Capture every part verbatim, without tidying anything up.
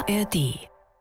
A R D.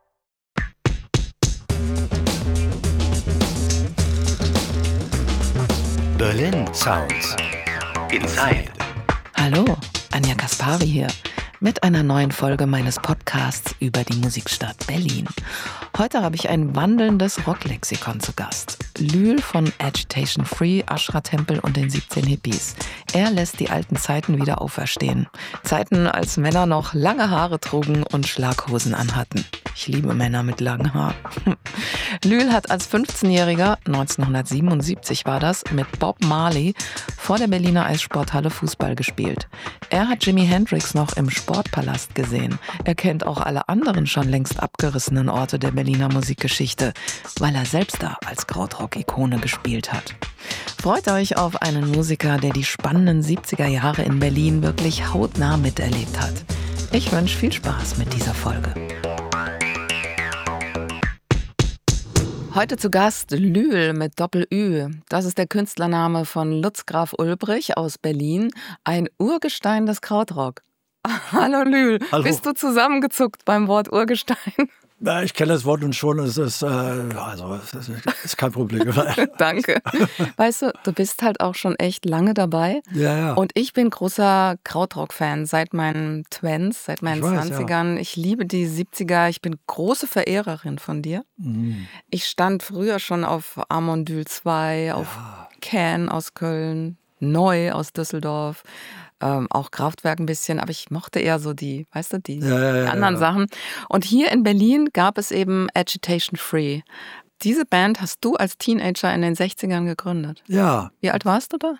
Berlin Sounds. Inside. Hallo, Anja Kaspari hier mit einer neuen Folge meines Podcasts über die Musikstadt Berlin. Heute habe ich ein wandelndes Rocklexikon zu Gast. Lühl von Agitation Free, Ashra Tempel und den siebzehn Hippies. Er lässt die alten Zeiten wieder auferstehen. Zeiten, als Männer noch lange Haare trugen und Schlaghosen anhatten. Ich liebe Männer mit langem Haar. Lühl hat als fünfzehnjähriger, neunzehnhundertsiebenundsiebzig war das, mit Bob Marley vor der Berliner Eissporthalle Fußball gespielt. Er hat Jimi Hendrix noch im Sportpalast gesehen. Er kennt auch alle anderen schon längst abgerissenen Orte der Berliner Musikgeschichte, weil er selbst da als Krautrock-Ikone gespielt hat. Freut euch auf einen Musiker, der die spannenden siebziger Jahre in Berlin wirklich hautnah miterlebt hat. Ich wünsche viel Spaß mit dieser Folge. Heute zu Gast Lühl mit Doppel-Ü. Das ist der Künstlername von Lutz Graf Ulbrich aus Berlin, ein Urgestein des Krautrock. Hallo Lühl, Hallo. Bist du zusammengezuckt beim Wort Urgestein? Na, ich kenne das Wort nun schon, es ist, äh, also, es ist, ist kein Problem. Danke. Weißt du, du bist halt auch schon echt lange dabei. Ja, ja. Und ich bin großer Krautrock-Fan seit meinen Twents, seit meinen Ich weiß, zwanzigern. Ich liebe die siebziger, ich bin große Verehrerin von dir. Mhm. Ich stand früher schon auf Amondyl zwei, auf Ja. Can aus Köln, Neu aus Düsseldorf. Ähm, auch Kraftwerk ein bisschen, aber ich mochte eher so die, weißt du, die, Ja, ja, ja, die anderen ja. Sachen. Und hier in Berlin gab es eben Agitation Free. Diese Band hast du als Teenager in den sechzigern gegründet. Ja, Wie alt warst du da?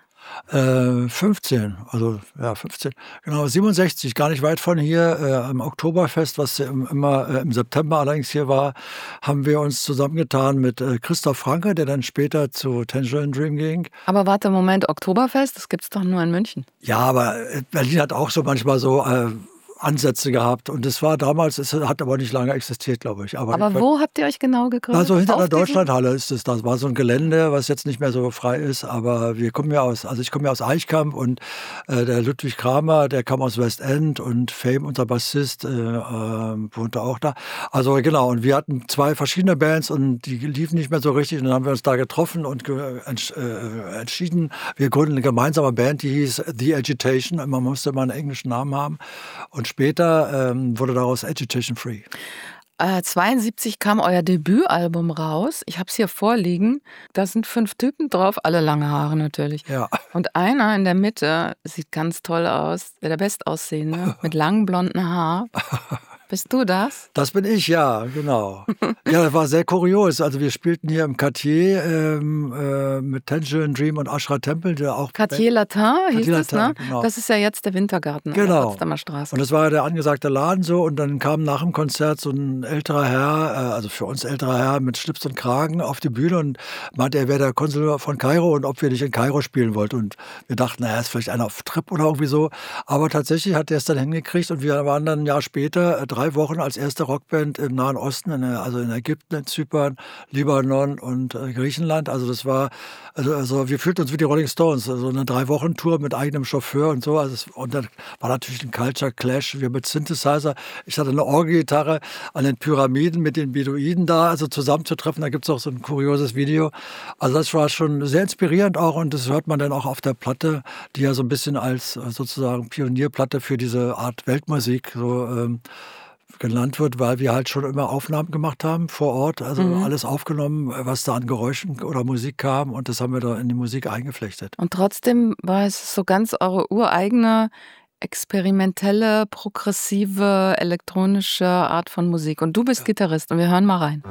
äh, fünfzehn, also ja, fünfzehn, genau, siebenundsechzig, gar nicht weit von hier, äh, am Oktoberfest, was ja im- immer äh, im September allerdings hier war, haben wir uns zusammengetan mit äh, Christoph Franke, der dann später zu Tangerine Dream ging. Aber warte, Moment, Oktoberfest, das gibt's doch nur in München. Ja, aber äh, Berlin hat auch so manchmal so äh, Ansätze gehabt und es war damals, es hat aber nicht lange existiert, glaube ich. Aber, Aber ich, wo habt ihr euch genau gegründet? Also hinter der Auf diesem- Deutschlandhalle ist es. Das war so ein Gelände, was jetzt nicht mehr so frei ist. Aber wir kommen ja aus, also ich komme ja aus Eichkamp und äh, der Ludwig Kramer, der kam aus Westend und Fame, unser Bassist, äh, äh, wohnte auch da. Also genau, und wir hatten zwei verschiedene Bands und die liefen nicht mehr so richtig. Und dann haben wir uns da getroffen und ge entsch äh, entschieden, wir gründen eine gemeinsame Band, die hieß The Agitation. Man musste immer einen englischen Namen haben. Und später ähm, wurde daraus Agitation Free. Äh, zweiundsiebzig kam euer Debütalbum raus. Ich habe es hier vorliegen. Da sind fünf Typen drauf, alle lange Haare natürlich. Ja. Und einer in der Mitte sieht ganz toll aus, der bestaussehende, mit langem blonden Haar. Bist du das? Das bin ich, ja, genau. Ja, das war sehr kurios. Also wir spielten hier im Cartier ähm, äh, mit Tangerine Dream und Ashra Tempel, der auch... Cartier Latin hieß Cartier es, ne? Latin, genau. Das ist ja jetzt der Wintergarten an der Genau. Potsdamer Straße. Und das war ja der angesagte Laden so und dann kam nach dem Konzert so ein älterer Herr, äh, also für uns älterer Herr mit Schlips und Kragen auf die Bühne und meinte, er wäre der Konsul von Kairo und ob wir nicht in Kairo spielen wollten. Und wir dachten, naja, ist vielleicht einer auf Trip oder irgendwie so. Aber tatsächlich hat er es dann hingekriegt und wir waren dann ein Jahr später, äh, drei Wochen als erste Rockband im Nahen Osten, in, der- also in Ägypten, in Zypern, Libanon und äh, Griechenland. Also das war, also, also wir fühlten uns wie die Rolling Stones, also eine Drei-Wochen-Tour mit eigenem Chauffeur und so. Also es, und dann war natürlich ein Culture Clash, wir mit Synthesizer. Ich hatte eine Orgelgitarre an den Pyramiden mit den Beduinen da, also zusammenzutreffen. Da gibt es auch so ein kurioses Video. Also das war schon sehr inspirierend auch und das hört man dann auch auf der Platte, die ja so ein bisschen als äh, sozusagen Pionierplatte für diese Art Weltmusik so ähm, genannt wird, weil wir halt schon immer Aufnahmen gemacht haben vor Ort, also alles aufgenommen, was da an Geräuschen oder Musik kam und das haben wir da in die Musik eingeflechtet. Und trotzdem war es so ganz eure ureigene, experimentelle, progressive, elektronische Art von Musik. Und du bist Gitarrist und wir hören mal rein.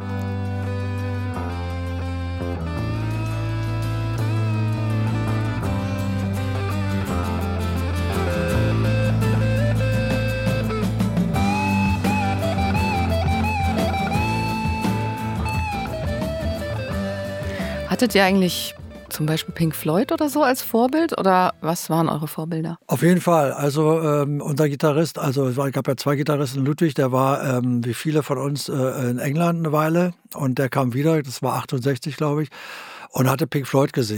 Hattet ihr eigentlich zum Beispiel Pink Floyd oder so als Vorbild? Oder was waren eure Vorbilder? Auf jeden Fall. Also ähm, unser Gitarrist, also es war- gab ja zwei Gitarristen, Ludwig, der war ähm, wie viele von uns äh, in England eine Weile und der kam wieder, das war achtundsechzig, glaube ich, und hatte Pink Floyd gesehen.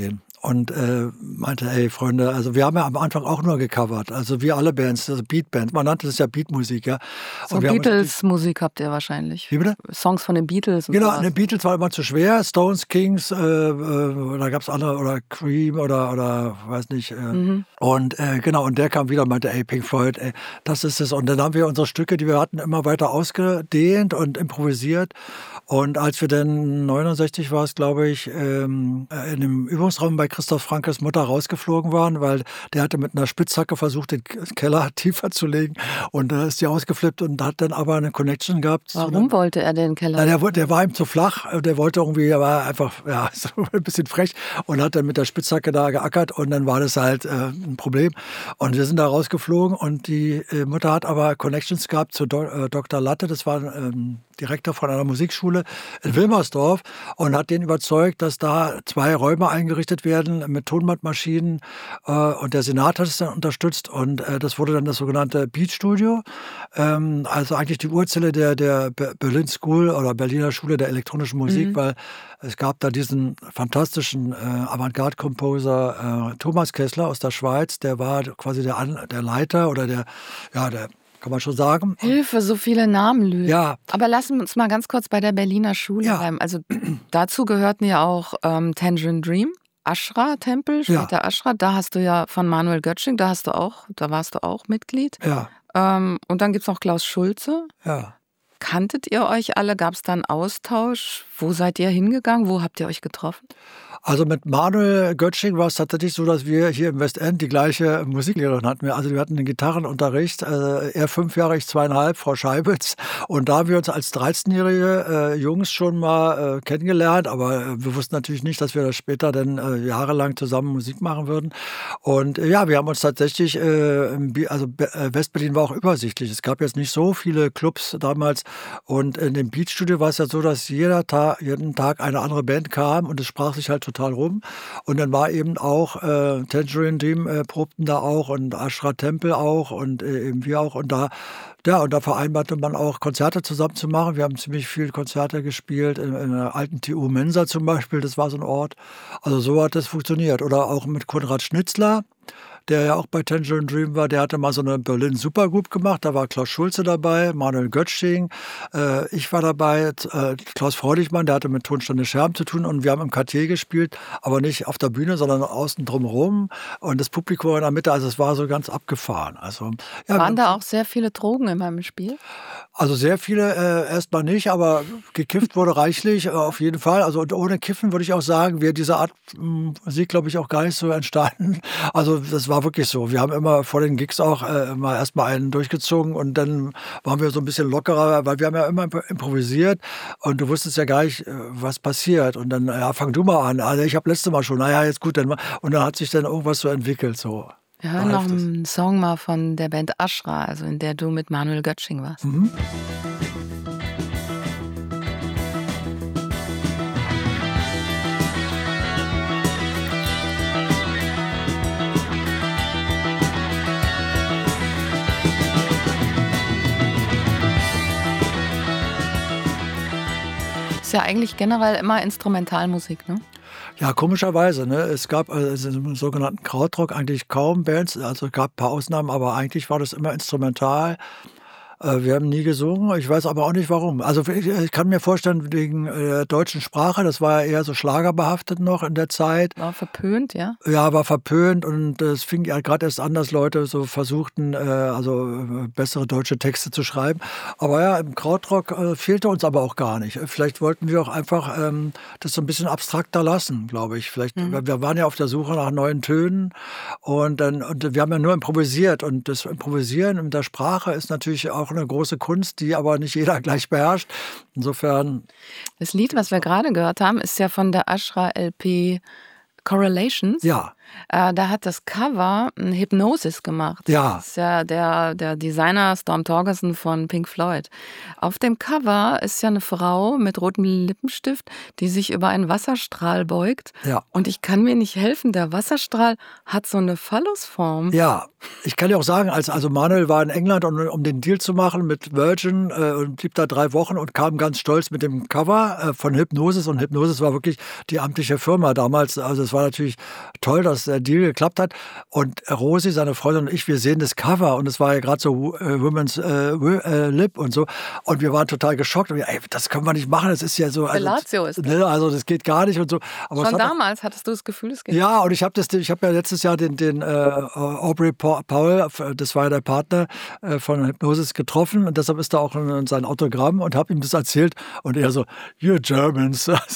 und äh, meinte, ey Freunde, also wir haben ja am Anfang auch nur gecovert, also wie alle Bands, also Beatband, man nannte das ja Beatmusik, ja. So Beatles-Musik habt ihr wahrscheinlich. Wie bitte? Songs von den Beatles. Und genau, den Beatles war immer zu schwer, Stones, Kings, äh, äh, da gab es andere, oder Cream oder, oder weiß nicht. Äh. Mhm. Und äh, genau, und der kam wieder und meinte, ey Pink Floyd, ey, das ist es. Und dann haben wir unsere Stücke, die wir hatten, immer weiter ausgedehnt und improvisiert. Und als wir dann neunundsechzig war es, glaube ich, ähm, in dem Übungsraum bei Christoph Frankes Mutter rausgeflogen waren, weil der hatte mit einer Spitzhacke versucht, den Keller tiefer zu legen und da ist die ausgeflippt und hat dann aber eine Connection gehabt. Warum wollte er den Keller? Na, der, der war ihm zu flach, der wollte irgendwie, er war einfach ja, so ein bisschen frech und hat dann mit der Spitzhacke da geackert und dann war das halt äh, ein Problem. Und wir sind da rausgeflogen und die äh, Mutter hat aber Connections gehabt zu Do äh, Doktor Latte, das war ähm, Direktor von einer Musikschule in Wilmersdorf und hat den überzeugt, dass da zwei Räume eingerichtet werden mit Tonbandmaschinen äh, und der Senat hat es dann unterstützt und äh, das wurde dann das sogenannte Beat Studio, ähm, also eigentlich die Urzelle der, der Berlin School oder Berliner Schule der elektronischen Musik, mhm. weil es gab da diesen fantastischen äh, Avantgarde-Composer äh, Thomas Kessler aus der Schweiz, der war quasi der, An der Leiter oder der, ja, der kann man schon sagen. Hilfe, so viele Namen, Lü. Ja. Aber lassen wir uns mal ganz kurz bei der Berliner Schule ja. bleiben. Also dazu gehörten ja auch ähm, Tangerine Dream, Ashra-Tempel, später ja. Ashra. Da hast du ja von Manuel Göttsching, da hast du auch, da warst du auch Mitglied. Ja. Ähm, und dann gibt es noch Klaus Schulze. Ja. Kanntet ihr euch alle? Gab es da einen Austausch? Wo seid ihr hingegangen? Wo habt ihr euch getroffen? Also mit Manuel Göttsching war es tatsächlich so, dass wir hier im Westend die gleiche Musiklehrerin hatten. Also wir hatten den Gitarrenunterricht, äh, er fünf Jahre, ich zweieinhalb, Frau Scheibitz. Und da haben wir uns als dreizehnjährige äh, Jungs schon mal äh, kennengelernt, aber äh, wir wussten natürlich nicht, dass wir das später dann äh, jahrelang zusammen Musik machen würden. Und äh, ja, wir haben uns tatsächlich, äh, also äh, Westberlin war auch übersichtlich. Es gab jetzt nicht so viele Clubs damals. Und in dem Beatstudio war es ja so, dass jeder Tag, jeden Tag eine andere Band kam und es sprach sich halt total total rum. Und dann war eben auch äh, Tangerine Dream äh, probten da auch und Ashra Tempel auch und äh, eben wir auch. Und da, ja, und da vereinbarte man auch Konzerte zusammen zu machen. Wir haben ziemlich viele Konzerte gespielt, in, in der alten T U Mensa zum Beispiel, das war so ein Ort. Also so hat das funktioniert. Oder auch mit Konrad Schnitzler, der ja auch bei Tangerine Dream war, der hatte mal so eine Berlin Supergroup gemacht, da war Klaus Schulze dabei, Manuel Göttsching, äh, ich war dabei, äh, Klaus Freudigmann, der hatte mit Tonsteine Scherben zu tun und wir haben im Quartier gespielt, aber nicht auf der Bühne, sondern außen drumherum und das Publikum in der Mitte, also es war so ganz abgefahren. Also, ja, waren da auch sehr viele Drogen in meinem Spiel? Also sehr viele äh, erstmal nicht, aber gekifft wurde reichlich, äh, auf jeden Fall. Also und ohne Kiffen würde ich auch sagen, wäre diese Art mh, Musik, glaube ich, auch gar nicht so entstanden. Also das war wirklich so. Wir haben immer vor den Gigs auch äh, immer erstmal einen durchgezogen und dann waren wir so ein bisschen lockerer, weil wir haben ja immer improvisiert und du wusstest ja gar nicht, was passiert. Und dann, ja, fang du mal an. Also ich habe letztes Mal schon, naja, jetzt gut, dann mal. Und dann hat sich dann irgendwas so entwickelt, so. Wir hören noch einen Song mal von der Band Ashra, also in der du mit Manuel Göttsching warst. Mhm. Ist ja eigentlich generell immer Instrumentalmusik, ne? Ja, komischerweise. Ne? Es gab also im sogenannten Krautrock eigentlich kaum Bands. Also es gab ein paar Ausnahmen, aber eigentlich war das immer instrumental. Wir haben nie gesungen, ich weiß aber auch nicht warum. Also ich kann mir vorstellen, wegen der deutschen Sprache, das war ja eher so schlagerbehaftet noch in der Zeit. War verpönt, ja? Ja, war verpönt und es fing ja gerade erst an, dass Leute so versuchten, also bessere deutsche Texte zu schreiben. Aber ja, im Krautrock fehlte uns aber auch gar nicht. Vielleicht wollten wir auch einfach ähm, das so ein bisschen abstrakter lassen, glaube ich. Vielleicht, mhm. Wir waren ja auf der Suche nach neuen Tönen und, dann, und wir haben ja nur improvisiert und das Improvisieren in der Sprache ist natürlich auch eine große Kunst, die aber nicht jeder gleich beherrscht. Insofern. Das Lied, was wir gerade gehört haben, ist ja von der Ashra L P Correlations. Ja. Äh, da hat das Cover ein Hypnosis gemacht. Ja. Das ist ja der, der Designer Storm Thorgerson von Pink Floyd. Auf dem Cover ist ja eine Frau mit rotem Lippenstift, die sich über einen Wasserstrahl beugt. Ja. Und ich kann mir nicht helfen, der Wasserstrahl hat so eine Phallusform. Ja, ich kann dir auch sagen, als also Manuel war in England, um, um den Deal zu machen mit Virgin äh, und blieb da drei Wochen und kam ganz stolz mit dem Cover äh, von Hypnosis. Und Hypnosis war wirklich die amtliche Firma damals. Also es war natürlich toll, dass der Deal geklappt hat. Und Rosi, seine Freundin und ich, wir sehen das Cover und es war ja gerade so äh, Women's äh, äh, Lip und so. Und wir waren total geschockt. Und wir, ey, das können wir nicht machen, das ist ja so... Also, Fellatio ist das. Ne, also das geht gar nicht und so. Aber Schon es hat, damals hattest du das Gefühl, es geht. ja, und ich habe das, ich habe ja letztes Jahr den, den äh, Aubrey Powell, das war ja der Partner äh, von Hypnosis, getroffen und deshalb ist da auch in, in sein Autogramm und habe ihm das erzählt und er so, you Germans. Also,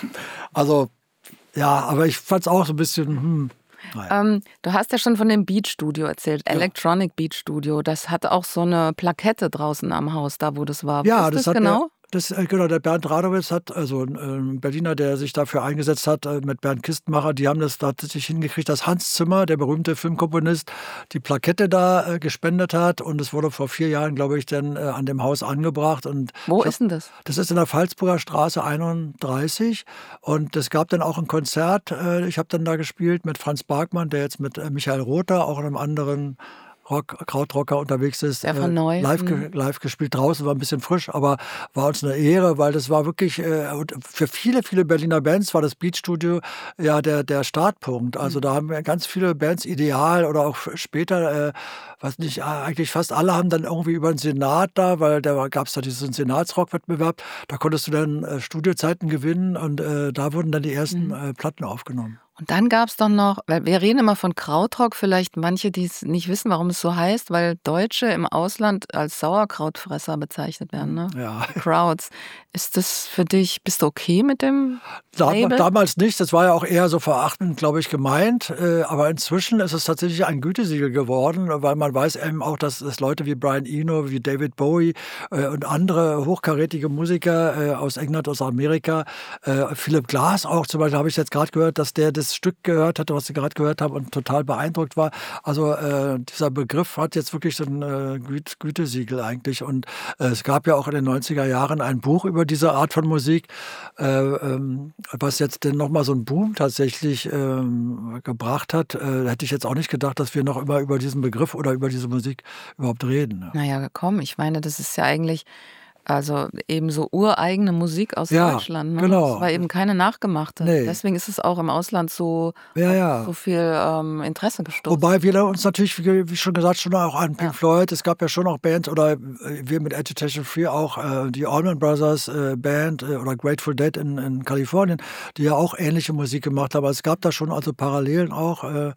also ja, aber ich fand es auch so ein bisschen, hm, naja. Ähm, du hast ja schon von dem Beat Studio erzählt, ja. Electronic Beat Studio. Das hat auch so eine Plakette draußen am Haus, da wo das war. Ja, das, das das hat genau? Der, das, genau, der Bernd Radowitz hat, also ein Berliner, der sich dafür eingesetzt hat, mit Bernd Kistenmacher, die haben das tatsächlich hingekriegt, dass Hans Zimmer, der berühmte Filmkomponist, die Plakette da äh, gespendet hat und es wurde vor vier Jahren, glaube ich, dann äh, an dem Haus angebracht. Und Wo hab, ist denn das? Das ist in der Pfalzburger Straße einunddreißig und es gab dann auch ein Konzert, äh, ich habe dann da gespielt mit Franz Barkmann, der jetzt mit äh, Michael Rother, auch in einem anderen Rock, Krautrocker unterwegs ist, der von Neu. Äh, live, mhm. live gespielt. Draußen war ein bisschen frisch, aber war uns eine Ehre, weil das war wirklich, äh, für viele, viele Berliner Bands war das Beat Studio ja der, der Startpunkt. Also mhm. da haben wir ganz viele Bands, Ideal oder auch später, äh, weiß nicht, eigentlich fast alle haben dann irgendwie über den Senat da, weil da gab es da diesen Senatsrock-Wettbewerb, da konntest du dann äh, Studiozeiten gewinnen und äh, da wurden dann die ersten mhm. äh, Platten aufgenommen. Und dann gab es doch noch, weil wir reden immer von Krautrock, vielleicht manche, die es nicht wissen, warum es so heißt, weil Deutsche im Ausland als Sauerkrautfresser bezeichnet werden, ne? Ja. Krauts. Ist das für dich, bist du okay mit dem Dam- Label? Damals nicht, das war ja auch eher so verachtend, glaube ich, gemeint. Äh, aber inzwischen ist es tatsächlich ein Gütesiegel geworden, weil man weiß eben auch, dass, dass Leute wie Brian Eno, wie David Bowie äh, und andere hochkarätige Musiker äh, aus England, aus Amerika, äh, Philip Glass auch zum Beispiel, habe ich jetzt gerade gehört, dass der das Stück gehört hatte, was Sie gerade gehört haben und total beeindruckt war. Also äh, dieser Begriff hat jetzt wirklich so ein äh, Güt- Gütesiegel eigentlich. Und äh, es gab ja auch in den neunziger Jahren ein Buch über diese Art von Musik, äh, ähm, was jetzt denn nochmal so einen Boom tatsächlich ähm, gebracht hat. Äh, hätte ich jetzt auch nicht gedacht, dass wir noch immer über diesen Begriff oder über diese Musik überhaupt reden. Ja. Naja, komm, ich meine, das ist ja eigentlich also eben so ureigene Musik aus Ja, Deutschland. Ne? genau. Das war eben keine nachgemachte. Nee. Deswegen ist es auch im Ausland so, Ja, ja. so viel ähm, Interesse gestoßen. Wobei wir uns natürlich, wie wie schon gesagt, schon auch an Pink Ja. Floyd, es gab ja schon auch Bands, oder äh, wir mit Agitation Free auch, äh, die Allman Brothers äh, Band äh, oder Grateful Dead in, in Kalifornien, die ja auch ähnliche Musik gemacht haben. Also es gab da schon also Parallelen auch. Äh,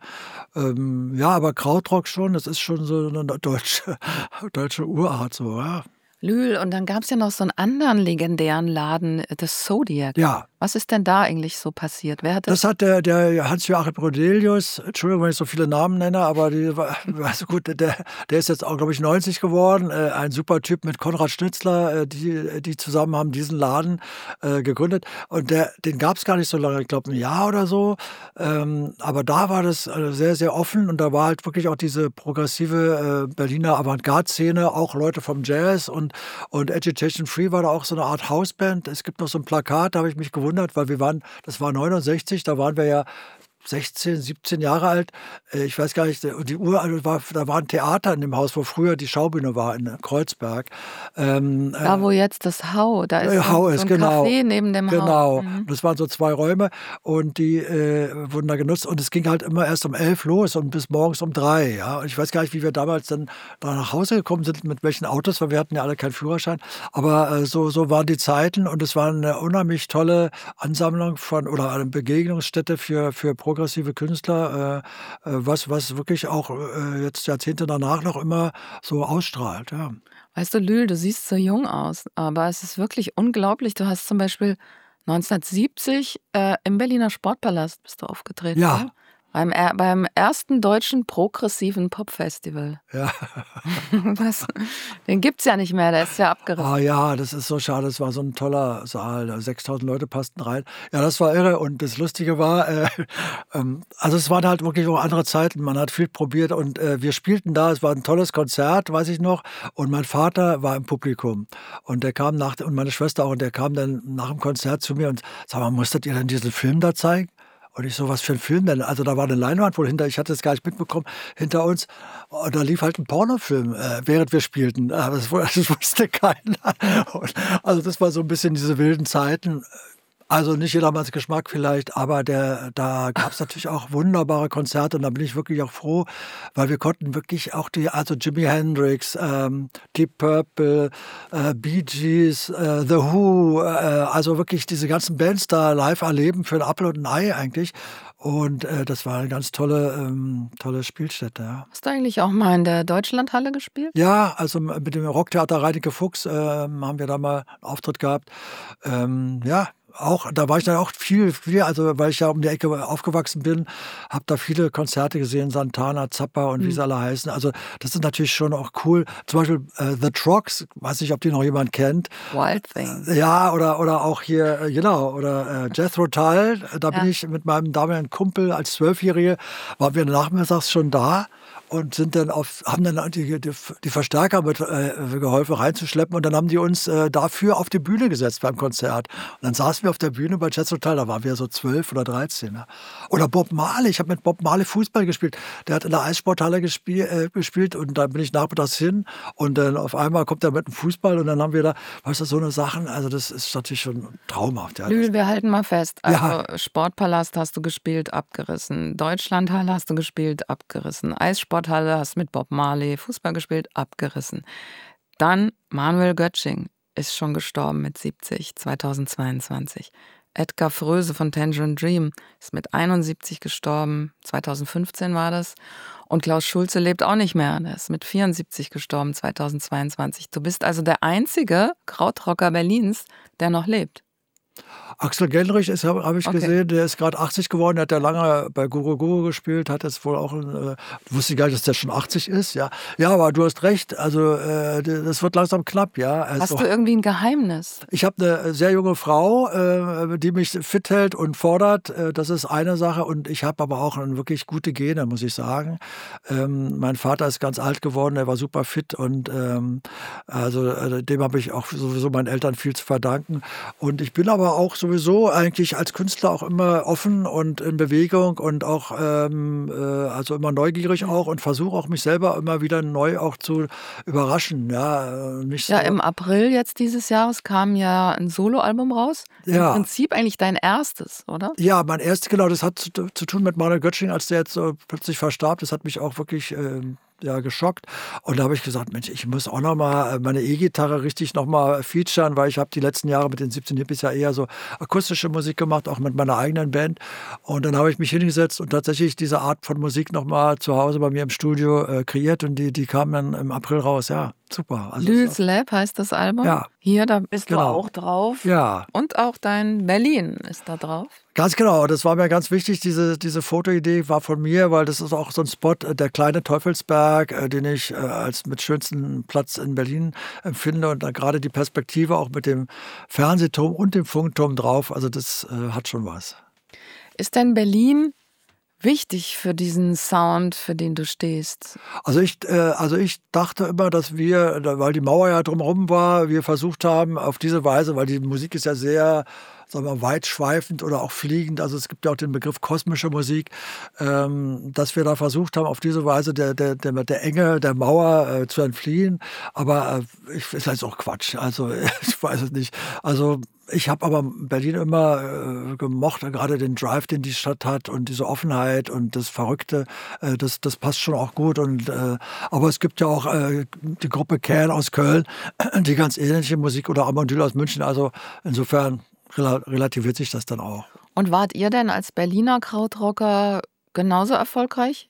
ähm, ja, aber Krautrock schon, das ist schon so eine deutsche, deutsche Urart so, ja. Lül, und dann gab es ja noch so einen anderen legendären Laden, das Zodiac. Ja. Was ist denn da eigentlich so passiert? Wer hat das? Das hat der, der Hans-Joachim Brodelius, Entschuldigung, wenn ich so viele Namen nenne, aber die, also gut, der, der ist jetzt auch, glaube ich, neunzig geworden. Äh, ein super Typ mit Konrad Schnitzler, äh, die, die zusammen haben diesen Laden äh, gegründet. Und der, den gab es gar nicht so lange, ich glaube ein Jahr oder so. Ähm, aber da war das äh, sehr, sehr offen und da war halt wirklich auch diese progressive äh, Berliner Avantgarde-Szene, auch Leute vom Jazz und, und Agitation Free war da auch so eine Art Hausband. Es gibt noch so ein Plakat, da habe ich mich gewundert, weil wir waren, das war neunundsechzig, da waren wir ja sechzehn, siebzehn Jahre alt. Ich weiß gar nicht, die Uhr, war, da war ein Theater in dem Haus, wo früher die Schaubühne war, in Kreuzberg. Ähm, da, wo jetzt das Hau, da ist äh, so, Hau so ist, ein genau. Café neben dem Genau. Hau. Mhm. Und das waren so zwei Räume und die äh, wurden da genutzt und es ging halt immer erst um elf los und bis morgens um drei. Ja? Und ich weiß gar nicht, wie wir damals dann da nach Hause gekommen sind, mit welchen Autos, weil wir hatten ja alle keinen Führerschein. Aber äh, so, so waren die Zeiten und es war eine unheimlich tolle Ansammlung von oder eine Begegnungsstätte für, für progressive Künstler. Äh, was, was wirklich auch äh, jetzt Jahrzehnte danach noch immer so ausstrahlt. Ja. Weißt du, Lül, du siehst so jung aus, aber es ist wirklich unglaublich. Du hast zum Beispiel neunzehnhundertsiebzig äh, im Berliner Sportpalast bist du aufgetreten. Ja. Ne? Beim, er, beim ersten deutschen progressiven Popfestival. Ja. Was? Den gibt es ja nicht mehr, der ist ja abgerissen. Ah ja, das ist so schade. Es war so ein toller Saal. sechstausend Leute passten rein. Ja, das war irre. Und das Lustige war, äh, ähm, also es waren halt wirklich auch andere Zeiten. Man hat viel probiert und äh, wir spielten da. Es war ein tolles Konzert, weiß ich noch. Und mein Vater war im Publikum. Und der kam nach, und meine Schwester auch, und der kam dann nach dem Konzert zu mir und sag mal, musstet ihr denn diesen Film da zeigen? Und ich so, was für ein Film denn? Also da war eine Leinwand wohl hinter, ich hatte es gar nicht mitbekommen, hinter uns. Und da lief halt ein Pornofilm, äh, während wir spielten. Aber das, das wusste keiner. Und also das war so ein bisschen diese wilden Zeiten. Also nicht jedermanns Geschmack vielleicht, aber der, da gab es natürlich auch wunderbare Konzerte und da bin ich wirklich auch froh, weil wir konnten wirklich auch die, also Jimi Hendrix, ähm, Deep Purple, äh, Bee Gees, äh, The Who, äh, also wirklich diese ganzen Bands da live erleben für ein Apfel und ein Ei eigentlich. Und äh, das war eine ganz tolle, ähm, tolle Spielstätte. Ja. Hast du eigentlich auch mal in der Deutschlandhalle gespielt? Ja, also mit dem Rocktheater Reineke Fuchs äh, haben wir da mal einen Auftritt gehabt. Ähm, ja. Auch, da war ich dann auch viel, viel, also weil ich ja um die Ecke aufgewachsen bin, habe da viele Konzerte gesehen, Santana, Zappa und wie sie alle heißen. Also das ist natürlich schon auch cool. Zum Beispiel äh, The Trogs, weiß nicht, ob die noch jemand kennt. Wild Thing. Ja, oder, oder auch hier, äh, genau, oder äh, Jethro Tull. Da bin ja. ich mit meinem damaligen Kumpel als Zwölfjährige, waren wir nachmittags schon da. Und sind dann auf, haben dann die, die, die Verstärker mit äh, geholfen reinzuschleppen und dann haben die uns äh, dafür auf die Bühne gesetzt beim Konzert. Und dann saßen wir auf der Bühne bei Jethro Tull, da waren wir so zwölf oder dreizehn. Ne? Oder Bob Marley, ich habe mit Bob Marley Fußball gespielt. Der hat in der Eissporthalle gespiel, äh, gespielt und da bin ich nachmittags hin und dann auf einmal kommt er mit dem Fußball und dann haben wir da, weißt du, so eine Sachen, also das ist natürlich schon traumhaft. Ja. Lül, wir halten mal fest, also Ja. Sportpalast hast du gespielt, abgerissen, Deutschlandhalle hast du gespielt, abgerissen, Eissport Halle, hast mit Bob Marley Fußball gespielt, abgerissen. Dann Manuel Göttsching ist schon gestorben mit siebzig, zweitausendzweiundzwanzig. Edgar Fröse von Tangerine Dream ist mit einundsiebzig gestorben, zweitausendfünfzehn war das. Und Klaus Schulze lebt auch nicht mehr, der ist mit vierundsiebzig gestorben, zweitausendzweiundzwanzig. Du bist also der einzige Krautrocker Berlins, der noch lebt. Axel Genrich ist, habe hab ich Okay. gesehen, der ist gerade achtzig geworden, der hat ja lange bei Guru Guru gespielt, hat jetzt wohl auch, äh, wusste ich gar nicht, dass der schon achtzig ist, ja. Ja, aber du hast recht, also äh, das wird langsam knapp, ja. Also, Hast du irgendwie ein Geheimnis? ich habe eine sehr junge Frau, äh, die mich fit hält und fordert, äh, das ist eine Sache und ich habe aber auch eine wirklich gute Gene, muss ich sagen. Ähm, mein Vater ist ganz alt geworden, er war super fit und ähm, also äh, dem habe ich auch sowieso meinen Eltern viel zu verdanken und ich bin aber auch sowieso eigentlich als Künstler auch immer offen und in Bewegung und auch ähm, äh, also immer neugierig auch und versuche auch mich selber immer wieder neu auch zu überraschen. Ja, nicht Ja, so, im April jetzt dieses Jahres kam ja ein Soloalbum raus. Ja. Im Prinzip eigentlich dein erstes, oder? Ja, mein erstes, genau, das hat zu, zu tun mit Manuel Göttsching, als der jetzt so plötzlich verstarb. Das hat mich auch wirklich ähm, ja, geschockt. Und da habe ich gesagt, Mensch, ich muss auch noch mal meine E-Gitarre richtig noch mal featuren, weil ich habe die letzten Jahre mit den siebzehn Hippies ja eher so akustische Musik gemacht, auch mit meiner eigenen Band. Und dann habe ich mich hingesetzt und tatsächlich diese Art von Musik noch mal zu Hause bei mir im Studio äh, kreiert und die, die kam dann im April raus. Ja, super. Also, Lül's Lab heißt das Album. Ja. Hier, da bist Genau. du auch drauf. ja. Und auch dein Berlin ist da drauf. Ganz genau, das war mir ganz wichtig, diese, diese Fotoidee war von mir, weil das ist auch so ein Spot, äh, der kleine Teufelsberg, äh, den ich äh, als mit schönsten Platz in Berlin empfinde und dann gerade die Perspektive auch mit dem Fernsehturm und dem Funkturm drauf, also das äh, hat schon was. Ist denn Berlin wichtig für diesen Sound, für den du stehst? Also ich, äh, also ich dachte immer, dass wir, weil die Mauer ja drumherum war, wir versucht haben auf diese Weise, weil die Musik ist ja sehr, sagen wir mal, weitschweifend oder auch fliegend, also es gibt ja auch den Begriff kosmische Musik, ähm, dass wir da versucht haben, auf diese Weise der, der, der, der Enge der Mauer äh, zu entfliehen. Aber äh, ich, ist jetzt auch Quatsch, also ich weiß es nicht. Also ich habe aber Berlin immer äh, gemocht, gerade den Drive, den die Stadt hat und diese Offenheit und das Verrückte, äh, das, das passt schon auch gut. Und, äh, aber es gibt ja auch äh, die Gruppe Can aus Köln, die ganz ähnliche Musik oder Amondyl aus München. Also insofern rel- relativiert sich das dann auch. Und wart ihr denn als Berliner Krautrocker genauso erfolgreich?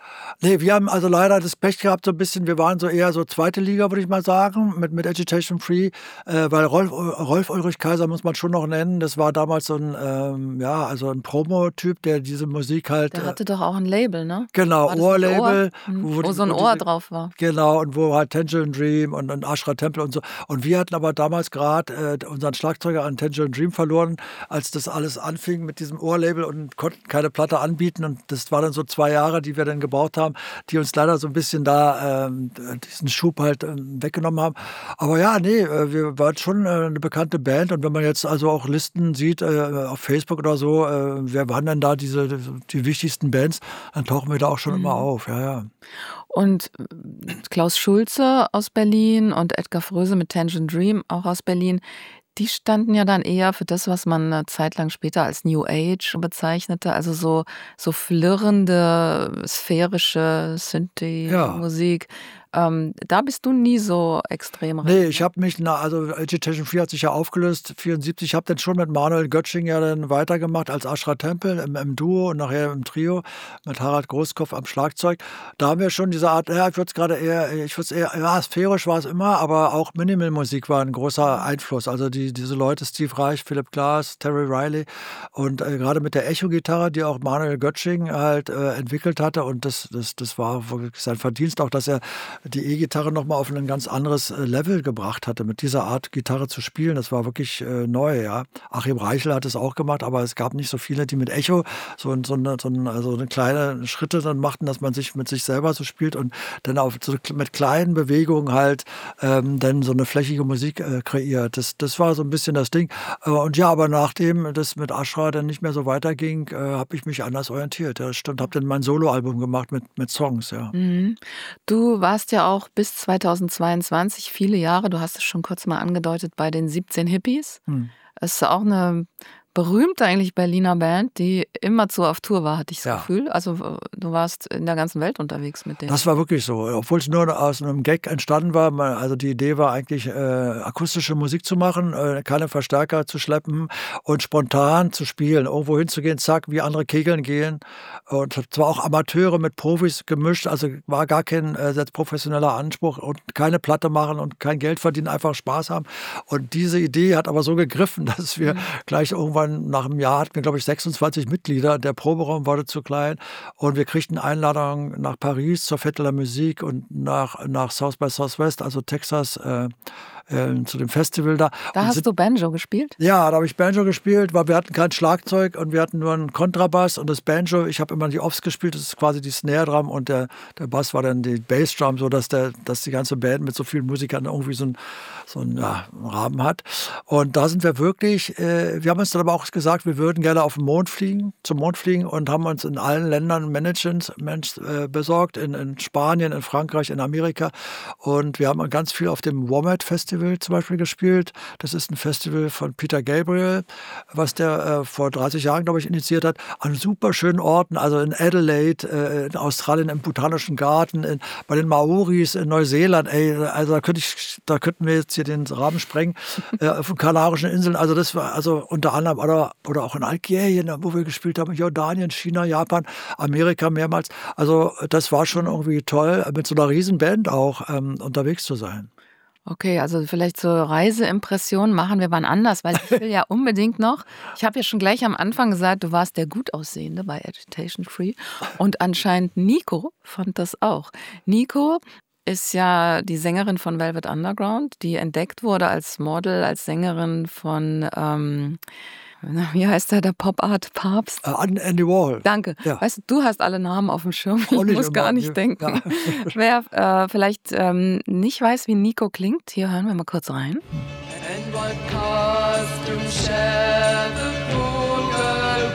Nee, wir haben also leider das Pech gehabt, so ein bisschen, wir waren so eher so zweite Liga, würde ich mal sagen, mit, mit Agitation Free, äh, weil Rolf, Rolf Ulrich Kaiser muss man schon noch nennen, das war damals so ein, ähm, ja, also ein Promo-Typ, der diese Musik halt... Der hatte äh, doch auch ein Label, ne? Genau, Ohrlabel. Ohr? Wo, wo so ein wo Ohr diese, drauf war. Genau, und wo halt Tangerine Dream und, und Ashra Temple und so. Und wir hatten aber damals gerade äh, unseren Schlagzeuger an Tangerine Dream verloren, als das alles anfing mit diesem Ohrlabel und konnten keine Platte anbieten. Und das war dann so zwei Jahre, die wir dann gebraucht haben, die uns leider so ein bisschen da ähm, diesen Schub halt ähm, weggenommen haben. Aber ja, nee, äh, wir waren schon äh, eine bekannte Band. Und wenn man jetzt also auch Listen sieht äh, auf Facebook oder so, äh, wer waren denn da diese die wichtigsten Bands, dann tauchen wir da auch schon mhm. immer auf. Ja, ja. Und Klaus Schulze aus Berlin und Edgar Fröse mit Tangerine Dream auch aus Berlin, die standen ja dann eher für das, was man eine Zeit lang später als New Age bezeichnete, also so, so flirrende, sphärische Synthie-Musik. Ja. Ähm, da bist du nie so extrem rein. Nee, ich habe mich, na, also Agitation Free hat sich ja aufgelöst, vierundsiebzig. Ich habe dann schon mit Manuel Götsching ja dann weitergemacht als Ashra Temple im, im Duo und nachher im Trio mit Harald Großkopf am Schlagzeug. Da haben wir schon diese Art, ja, ich würde es gerade eher, ich würde es eher, ja, sphärisch war es immer, aber auch Minimal-Musik war ein großer Einfluss. Also die, diese Leute, Steve Reich, Philip Glass, Terry Riley und äh, gerade mit der Echo-Gitarre, die auch Manuel Götsching halt äh, entwickelt hatte und das, das, das war wirklich sein Verdienst auch, dass er die E-Gitarre nochmal auf ein ganz anderes Level gebracht hatte, mit dieser Art Gitarre zu spielen. Das war wirklich äh, neu, ja. Achim Reichel hat es auch gemacht, aber es gab nicht so viele, die mit Echo so, so, eine, so, eine, also eine kleine Schritte dann machten, dass man sich mit sich selber so spielt und dann auf, so mit kleinen Bewegungen halt ähm, dann so eine flächige Musik äh, kreiert. Das, das war so ein bisschen das Ding. Äh, und ja, aber nachdem das mit Ashra dann nicht mehr so weiterging, äh, habe ich mich anders orientiert. Ja, stimmt. Habe dann mein Soloalbum gemacht mit, mit Songs, ja. Mhm. Du warst ja auch bis zweitausendzweiundzwanzig viele Jahre, du hast es schon kurz mal angedeutet, bei den siebzehn Hippies. Hm. Das ist auch eine berühmte eigentlich Berliner Band, die immerzu auf Tour war, hatte ich das ja. Gefühl. Also du warst in der ganzen Welt unterwegs mit denen. Das war wirklich so, obwohl es nur aus einem Gag entstanden war. Also die Idee war eigentlich, äh, akustische Musik zu machen, äh, keine Verstärker zu schleppen und spontan zu spielen, irgendwo hinzugehen, zack, wie andere kegeln gehen. Und zwar auch Amateure mit Profis gemischt, also war gar kein äh, professioneller Anspruch und keine Platte machen und kein Geld verdienen, einfach Spaß haben. Und diese Idee hat aber so gegriffen, dass wir mhm. gleich irgendwann nach einem Jahr hatten wir, glaube ich, sechsundzwanzig Mitglieder. Der Proberaum wurde zu klein und wir kriegten Einladungen nach Paris zur Fête de la Musique und nach, nach South by Southwest, also Texas, äh, äh, zu dem Festival da. Da und hast sind, du Banjo gespielt? Ja, da habe ich Banjo gespielt, weil wir hatten kein Schlagzeug und wir hatten nur einen Kontrabass und das Banjo. Ich habe immer die Offs gespielt, das ist quasi die Snare Drum und der, der Bass war dann die Bass Drum, so dass, der, dass die ganze Band mit so vielen Musikern irgendwie so einen so einen, ja, Rahmen hat. Und da sind wir wirklich, äh, wir haben uns dann aber auch gesagt, wir würden gerne auf den Mond fliegen, zum Mond fliegen und haben uns in allen Ländern Management äh, besorgt, in, in Spanien, in Frankreich, in Amerika. Und wir haben ganz viel auf dem Womad Festival zum Beispiel gespielt. Das ist ein Festival von Peter Gabriel, was der äh, vor dreißig Jahren, glaube ich, initiiert hat, an super schönen Orten, also in Adelaide, äh, in Australien, im Botanischen Garten, in, bei den Maoris in Neuseeland. Ey, also da, könnte ich, da könnten wir jetzt hier den Rahmen sprengen, äh, auf den Kanarischen Inseln. Also das war also unter anderem, oder, oder auch in Algerien, wo wir gespielt haben, Jordanien, China, Japan, Amerika mehrmals. Also das war schon irgendwie toll, mit so einer Riesenband auch ähm, unterwegs zu sein. Okay, also vielleicht so Reiseimpressionen machen wir wann anders, weil ich will ja unbedingt noch, ich habe ja schon gleich am Anfang gesagt, du warst der Gutaussehende bei Agitation Free und anscheinend Nico fand das auch. Nico ist ja die Sängerin von Velvet Underground, die entdeckt wurde als Model, als Sängerin von, ähm, wie heißt der, der Pop-Art-Papst? Uh, Andy Warhol. Danke. Ja. Weißt du, du hast alle Namen auf dem Schirm, ich muss gar nicht denken. Ja. Wer äh, vielleicht ähm, nicht weiß, wie Nico klingt, hier hören wir mal kurz rein. And what costume shall the poor girl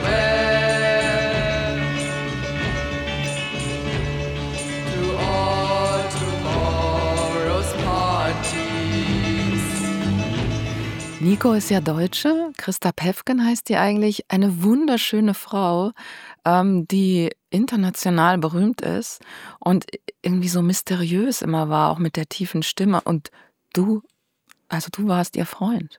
wear to all tomorrow's parties? Nico ist ja Deutsche, Christa Päffgen heißt die eigentlich, eine wunderschöne Frau, ähm, die international berühmt ist und irgendwie so mysteriös immer war, auch mit der tiefen Stimme. Und du, also du warst ihr Freund.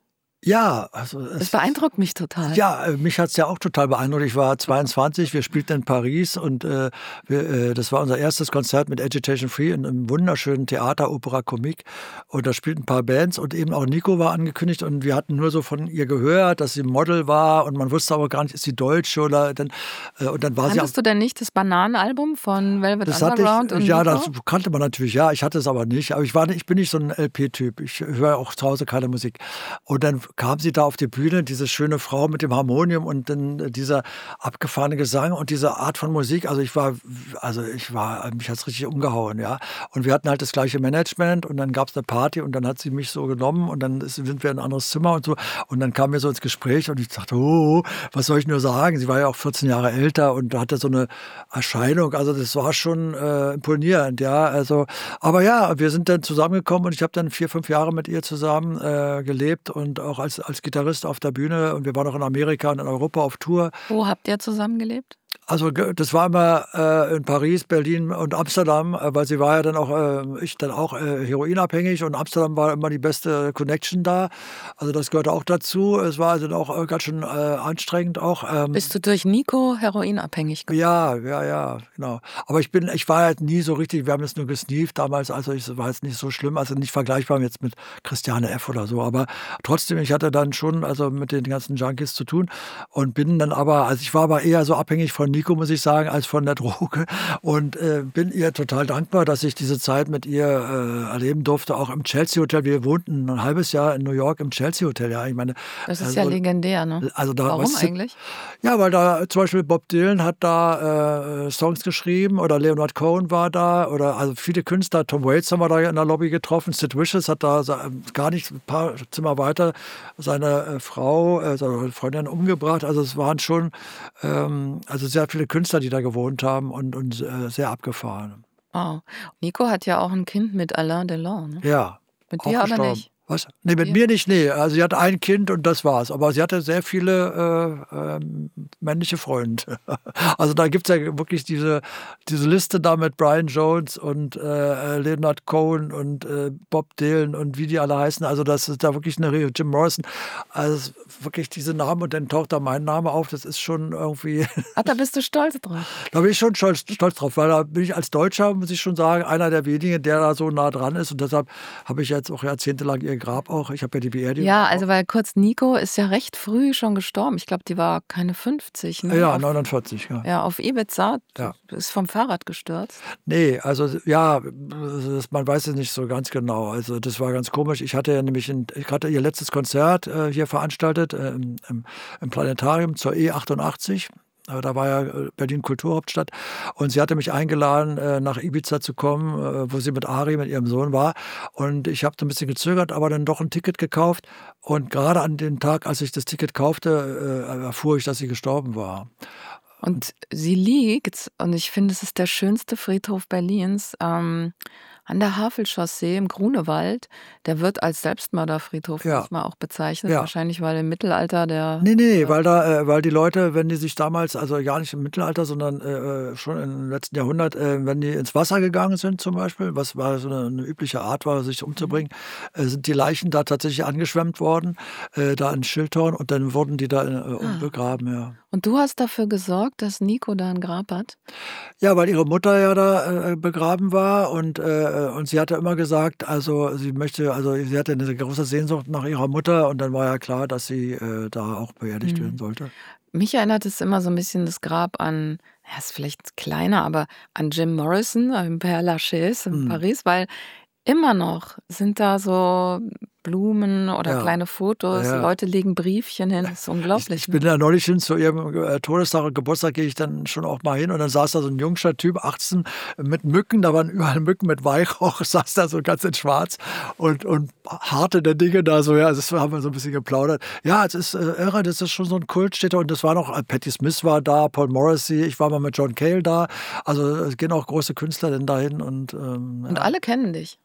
Ja, also Das es, beeindruckt mich total. ja, äh, mich hat es ja auch total beeindruckt. Ich war zweiundzwanzig, wir spielten in Paris und äh, wir, äh, das war unser erstes Konzert mit Agitation Free in einem wunderschönen Theater, Opera Comique. Und da spielten ein paar Bands und eben auch Nico war angekündigt und wir hatten nur so von ihr gehört, dass sie Model war und man wusste aber gar nicht, ist sie Deutsche oder dann, äh, und dann war sie auch. Kanntest du denn nicht das Bananenalbum von Velvet Das hatte Underground ich, und ja, Nico? das kannte man natürlich, ja, ich hatte es aber nicht. Aber ich, war, nicht- ich bin nicht so ein L P-Typ. Ich höre auch zu Hause keine Musik. Und dann kam sie da auf die Bühne, diese schöne Frau mit dem Harmonium und dann äh, dieser abgefahrene Gesang und diese Art von Musik. Also ich war, also ich war, mich hat es richtig umgehauen, ja. Und wir hatten halt das gleiche Management und dann gab es eine Party und dann hat sie mich so genommen und dann ist, sind wir in ein anderes Zimmer und so. Und dann kamen wir so ins Gespräch und ich dachte, oh, was soll ich nur sagen? Sie war ja auch vierzehn Jahre älter und hatte so eine Erscheinung. Also das war schon äh, imponierend, ja. Also, aber ja, wir sind dann zusammengekommen und ich habe dann vier, fünf Jahre mit ihr zusammen äh, gelebt und auch als, als Gitarrist auf der Bühne und wir waren auch in Amerika und in Europa auf Tour. Wo habt ihr zusammengelebt? Also ge- das war immer äh, in Paris, Berlin und Amsterdam, äh, weil sie war ja dann auch, äh, ich dann auch äh, heroinabhängig und Amsterdam war immer die beste Connection da. Also das gehörte auch dazu. Es war also auch äh, ganz schön äh, anstrengend auch. Ähm, Bist du durch Nico heroinabhängig geworden? ja, ja, ja, genau. Aber ich bin, ich war halt nie so richtig, wir haben jetzt nur gesneeft damals, also ich war jetzt nicht so schlimm, also nicht vergleichbar jetzt mit Christiane F. oder so, aber trotzdem, ich hatte dann schon also mit den ganzen Junkies zu tun und bin dann aber, also ich war aber eher so abhängig von Nico, muss ich sagen, als von der Droge und äh, bin ihr total dankbar, dass ich diese Zeit mit ihr äh, erleben durfte, auch im Chelsea Hotel. Wir wohnten ein halbes Jahr in New York im Chelsea Hotel, ja, ich meine. Das ist also, ja legendär, ne? Also da, Warum was, eigentlich? Ja, weil da zum Beispiel Bob Dylan hat da äh, Songs geschrieben oder Leonard Cohen war da oder also viele Künstler. Tom Waits haben wir da in der Lobby getroffen. Sid Vicious hat da gar nicht ein paar Zimmer weiter seine äh, Frau, äh, seine Freundin umgebracht. Also es waren schon ähm, also sehr viele Künstler, die da gewohnt haben und, und äh, sehr abgefahren. Oh. Nico hat ja auch ein Kind mit Alain Delon, ne? Ja. Mit auch dir aber gestorben. nicht. Was? Nee, mit dir? mir nicht, nee. Also sie hatte ein Kind und das war's. Aber sie hatte sehr viele äh, ähm, männliche Freunde. Also da gibt es ja wirklich diese, diese Liste da mit Brian Jones und äh, Leonard Cohen und äh, Bob Dylan und wie die alle heißen. Also das ist da wirklich eine Re- Jim Morrison. Also wirklich diese Namen und dann taucht da mein Name auf. Das ist schon irgendwie, Ach, da bist du stolz drauf. da bin ich schon stolz, stolz drauf, weil da bin ich als Deutscher, muss ich schon sagen, einer der wenigen, der da so nah dran ist. Und deshalb habe ich jetzt auch jahrzehntelang ihr Grab auch. Ich habe ja die Beerdigung. Ja, also weil kurz Nico ist ja recht früh schon gestorben. Ich glaube, die war keine fünfzig. Ne? Ja, auf, neunundvierzig, ja. ja, auf Ibiza. Ja. Ist vom Fahrrad gestürzt. Nee, also ja, das, man weiß es nicht so ganz genau. Also das war ganz komisch. Ich hatte ja nämlich, ein, ich hatte ihr letztes Konzert äh, hier veranstaltet äh, im, im, im Planetarium zur E achtundachtzig. Aber da war ja Berlin Kulturhauptstadt und sie hatte mich eingeladen, äh, nach Ibiza zu kommen, äh, wo sie mit Ari, mit ihrem Sohn war. Und ich habe so ein bisschen gezögert, aber dann doch ein Ticket gekauft. Und gerade an dem Tag, als ich das Ticket kaufte, äh, erfuhr ich, dass sie gestorben war. Und sie liegt, und ich finde, es ist der schönste Friedhof Berlins, ähm, an der Havelchaussee im Grunewald. Der wird als Selbstmörderfriedhof Ja. manchmal auch bezeichnet. Ja. Wahrscheinlich, weil im Mittelalter der. Nee, nee, nee, weil da, äh, weil die Leute, wenn die sich damals, also gar nicht im Mittelalter, sondern äh, schon im letzten Jahrhundert, äh, wenn die ins Wasser gegangen sind zum Beispiel, was war so eine, eine übliche Art war, sich umzubringen, äh, sind die Leichen da tatsächlich angeschwemmt worden, äh, da in Schildhorn und dann wurden die da äh, begraben, ja. Und du hast dafür gesorgt, dass Nico da ein Grab hat? Ja, weil ihre Mutter ja da äh, begraben war und, äh, und sie hatte immer gesagt, also sie möchte, also sie hatte eine große Sehnsucht nach ihrer Mutter und dann war ja klar, dass sie äh, da auch beerdigt Mhm. werden sollte. Mich erinnert es immer so ein bisschen das Grab an, ja, ist vielleicht kleiner, aber an Jim Morrison im Père Lachaise in Mhm. Paris, weil immer noch sind da so Blumen oder Ja. kleine Fotos, Ja. Leute legen Briefchen hin, das ist Ich, unglaublich. ich Ne? bin da neulich hin zu ihrem äh, Todestag und Geburtstag, gehe ich dann schon auch mal hin und dann saß da so ein jungscher Typ, achtzehn, mit Mücken, da waren überall Mücken mit Weihrauch, saß da so ganz in schwarz und, und harte der Dinge da so, ja, das haben wir so ein bisschen geplaudert. Ja, es ist äh, irre, das ist schon so ein Kult, steht da und das war noch, äh, Patti Smith war da, Paul Morrissey, ich war mal mit John Cale da, also es gehen auch große Künstler denn dahin und ähm, Und ja. alle kennen dich.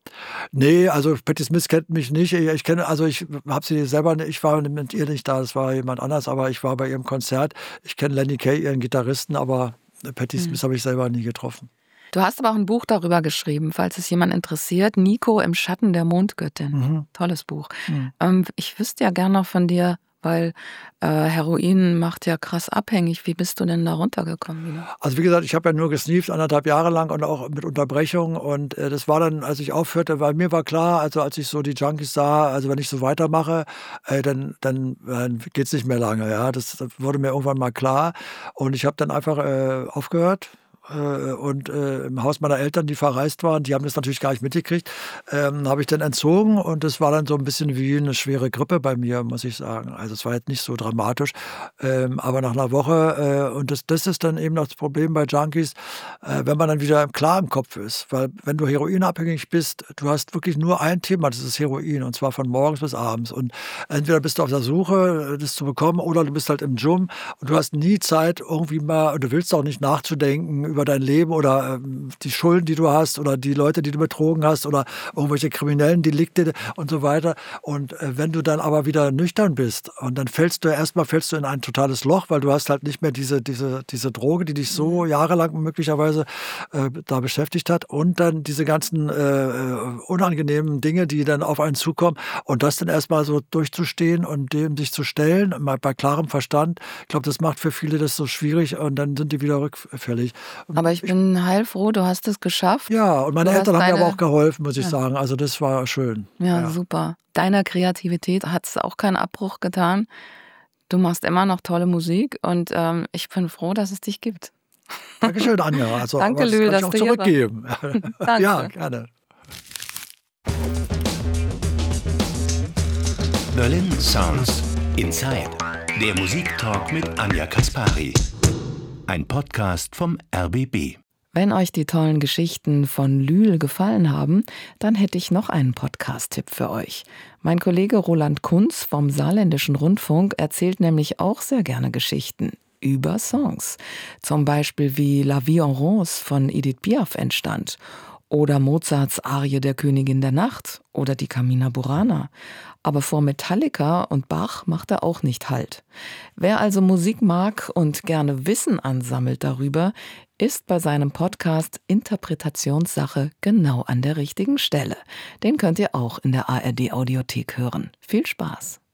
Nee, also Patti Smith kennt mich nicht. Ich, ich kenne, also ich habe sie selber, ich war mit ihr nicht da, das war jemand anders, aber ich war bei ihrem Konzert. Ich kenne Lenny Kaye, ihren Gitarristen, aber Patti Mhm. Smith habe ich selber nie getroffen. Du hast aber auch ein Buch darüber geschrieben, falls es jemand interessiert. Nico im Schatten der Mondgöttin. Mhm. Tolles Buch. Mhm. Ähm, ich wüsste ja gerne noch von dir, weil äh, Heroin macht ja krass abhängig. Wie bist du denn da runtergekommen wieder? Also wie gesagt, ich habe ja nur gesneeft, anderthalb Jahre lang und auch mit Unterbrechung. Und äh, das war dann, als ich aufhörte, weil mir war klar, also als ich so die Junkies sah, also wenn ich so weitermache, äh, dann, dann äh, geht es nicht mehr lange. Ja, das, das wurde mir irgendwann mal klar. Und ich habe dann einfach äh, aufgehört. Äh, Und äh, im Haus meiner Eltern, die verreist waren, die haben das natürlich gar nicht mitgekriegt, ähm, habe ich dann entzogen und das war dann so ein bisschen wie eine schwere Grippe bei mir, muss ich sagen. Also es war jetzt nicht so dramatisch, ähm, aber nach einer Woche, äh, und das, das ist dann eben das Problem bei Junkies, äh, wenn man dann wieder klar im Kopf ist, weil wenn du heroinabhängig bist, du hast wirklich nur ein Thema, das ist Heroin und zwar von morgens bis abends und entweder bist du auf der Suche, das zu bekommen oder du bist halt im Dschungel und du hast nie Zeit irgendwie mal, und du willst auch nicht nachzudenken über dein Leben oder ähm, die Schulden, die du hast oder die Leute, die du betrogen hast oder irgendwelche kriminellen Delikte und so weiter. Und äh, wenn du dann aber wieder nüchtern bist und dann fällst du erstmal fällst du in ein totales Loch, weil du hast halt nicht mehr diese, diese, diese Droge, die dich so jahrelang möglicherweise äh, da beschäftigt hat und dann diese ganzen äh, unangenehmen Dinge, die dann auf einen zukommen und das dann erstmal so durchzustehen und dem sich zu stellen, mal bei klarem Verstand. Ich glaube, das macht für viele das so schwierig und dann sind die wieder rückfällig. Aber ich bin heilfroh, du hast es geschafft. Ja, und meine Du Eltern hast haben mir deine- aber auch geholfen, muss ich Ja. sagen. Also das war schön. Ja, super. Deiner Kreativität hat es auch keinen Abbruch getan. Du machst immer noch tolle Musik und ähm, ich bin froh, dass es dich gibt. Dankeschön, Anja. Also, Danke, aber das Lül, kann ich dass auch du hier zurückgeben. Danke. Ja, gerne. Berlin Sounds. Inside. Der Musiktalk mit Anja Kaspari. Ein Podcast vom R B B. Wenn euch die tollen Geschichten von Lül gefallen haben, dann hätte ich noch einen Podcast-Tipp für euch. Mein Kollege Roland Kunz vom Saarländischen Rundfunk erzählt nämlich auch sehr gerne Geschichten über Songs. Zum Beispiel wie La Vie en Rose von Edith Piaf entstand oder Mozarts Arie der Königin der Nacht oder die Carmina Burana. Aber vor Metallica und Bach macht er auch nicht Halt. Wer also Musik mag und gerne Wissen ansammelt darüber, ist bei seinem Podcast Interpretationssache genau an der richtigen Stelle. Den könnt ihr auch in der A R D Audiothek hören. Viel Spaß!